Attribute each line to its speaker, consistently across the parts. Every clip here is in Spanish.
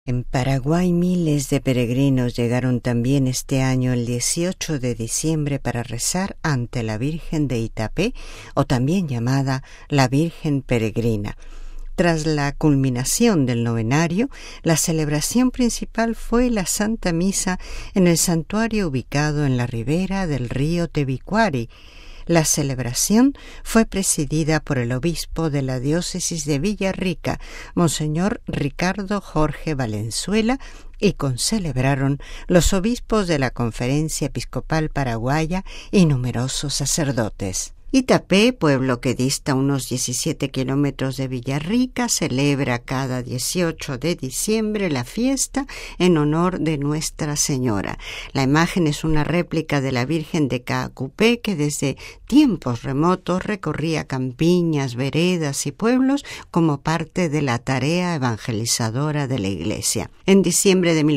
Speaker 1: En Paraguay miles de peregrinos llegaron también este año el 18 de diciembre para rezar ante la Virgen de Itapé, o también llamada la Virgen Peregrina. Tras la culminación del novenario, la celebración principal fue la Santa Misa en el santuario ubicado en la ribera del río Tebicuari. La celebración fue presidida por el obispo de la diócesis de Villarrica, Monseñor Ricardo Jorge Valenzuela, y concelebraron los obispos de la Conferencia Episcopal Paraguaya y numerosos sacerdotes. Itapé, pueblo que dista unos 17 kilómetros de Villarrica, celebra cada 18 de diciembre la fiesta en honor de Nuestra Señora. La imagen es una réplica de la Virgen de Caacupé que desde tiempos remotos recorría campiñas, veredas y pueblos como parte de la tarea evangelizadora de la Iglesia. En diciembre de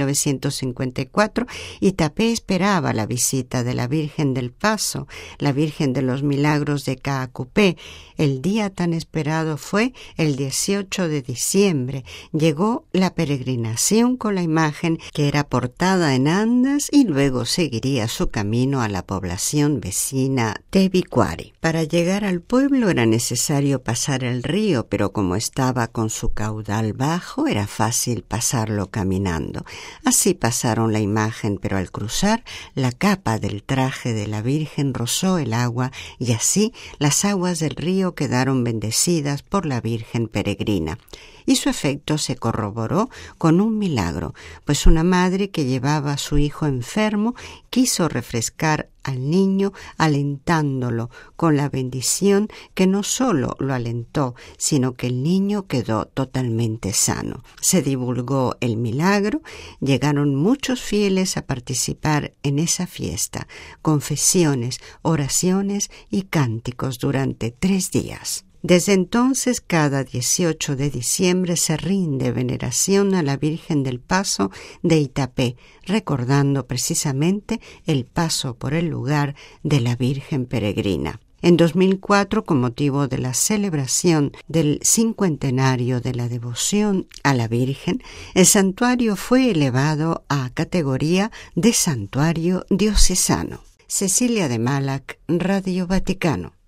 Speaker 1: 1954, Itapé esperaba la visita de la Virgen del Paso, la Virgen de los Milagros de Caacupé. El día tan esperado fue el 18 de diciembre. Llegó la peregrinación con la imagen que era portada en andas y luego seguiría su camino a la población vecina Tebicuari. Para llegar al pueblo era necesario pasar el río, pero como estaba con su caudal bajo, era fácil pasarlo caminando. Así pasaron la imagen, pero al cruzar, la capa del traje de la Virgen rozó el agua y así las aguas del río quedaron bendecidas por la Virgen peregrina. Y su efecto se corroboró con un milagro, pues una madre que llevaba a su hijo enfermo quiso refrescar al niño alentándolo con la bendición que no solo lo alentó, sino que el niño quedó totalmente sano. Se divulgó el milagro, llegaron muchos fieles a participar en esa fiesta, confesiones, oraciones y cánticos durante 3 días. Desde entonces, cada 18 de diciembre se rinde veneración a la Virgen del Paso de Itapé, recordando precisamente el paso por el lugar de la Virgen peregrina. En 2004, con motivo de la celebración del 50º de la devoción a la Virgen, el santuario fue elevado a categoría de santuario diocesano. Cecilia de Malac, Radio Vaticano.